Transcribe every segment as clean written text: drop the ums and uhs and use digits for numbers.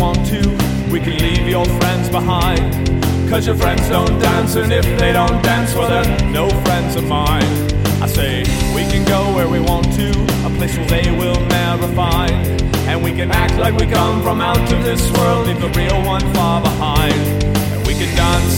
want to, we can leave your friends behind. 'Cause your friends don't dance, and if they don't dance, well they're no friends of mine. I say, we can go where we want to, a place where they will never find. And we can act like we come from out of this world, leave the real one far behind. And we can dance.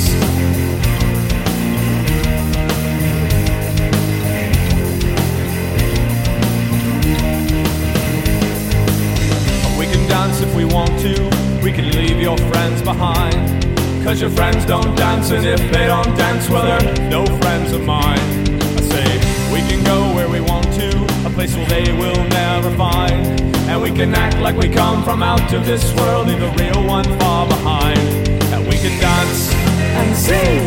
We can dance if we want to, we can leave your friends behind. 'Cause your friends don't dance, and if they don't dance, well they're no friends of mine. I say, we can go where we want to, a place where they will never find. And we can act like we come from out of this world, leave the real one far behind. And we can dance and sing.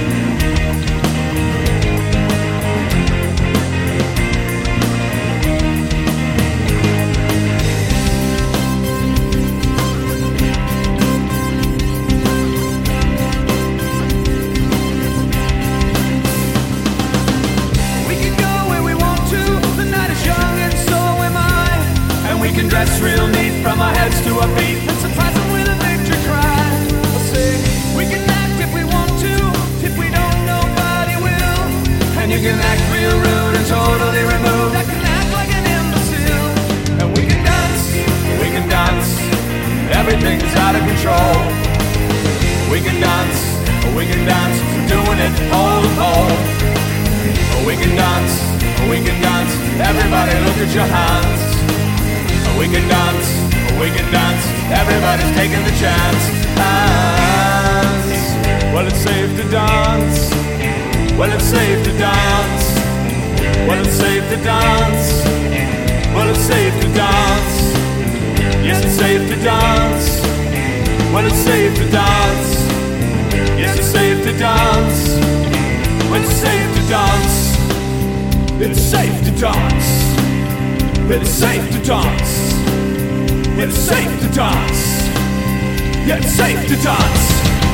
We can dress real neat from our heads to our feet and surprise them with a victory cry. We'll say, we can act if we want to, if we don't, nobody will. And you can act real rude and totally removed, I can act like an imbecile. And we can dance, everything's out of control. We can dance, we're doing it pole to pole. We can dance, everybody look at your hands. We can dance, everybody's taking the chance. Dance. Well, it's safe to dance. Well, it's safe to dance. Well, it's safe to dance. Well, it's safe to dance. Yes, it's safe to dance. Well, it's safe to dance. Yes, it's safe to dance. Well, it's safe to dance. It's safe to dance. It's safe to dance. It's safe to dance. Yeah, it's safe to dance.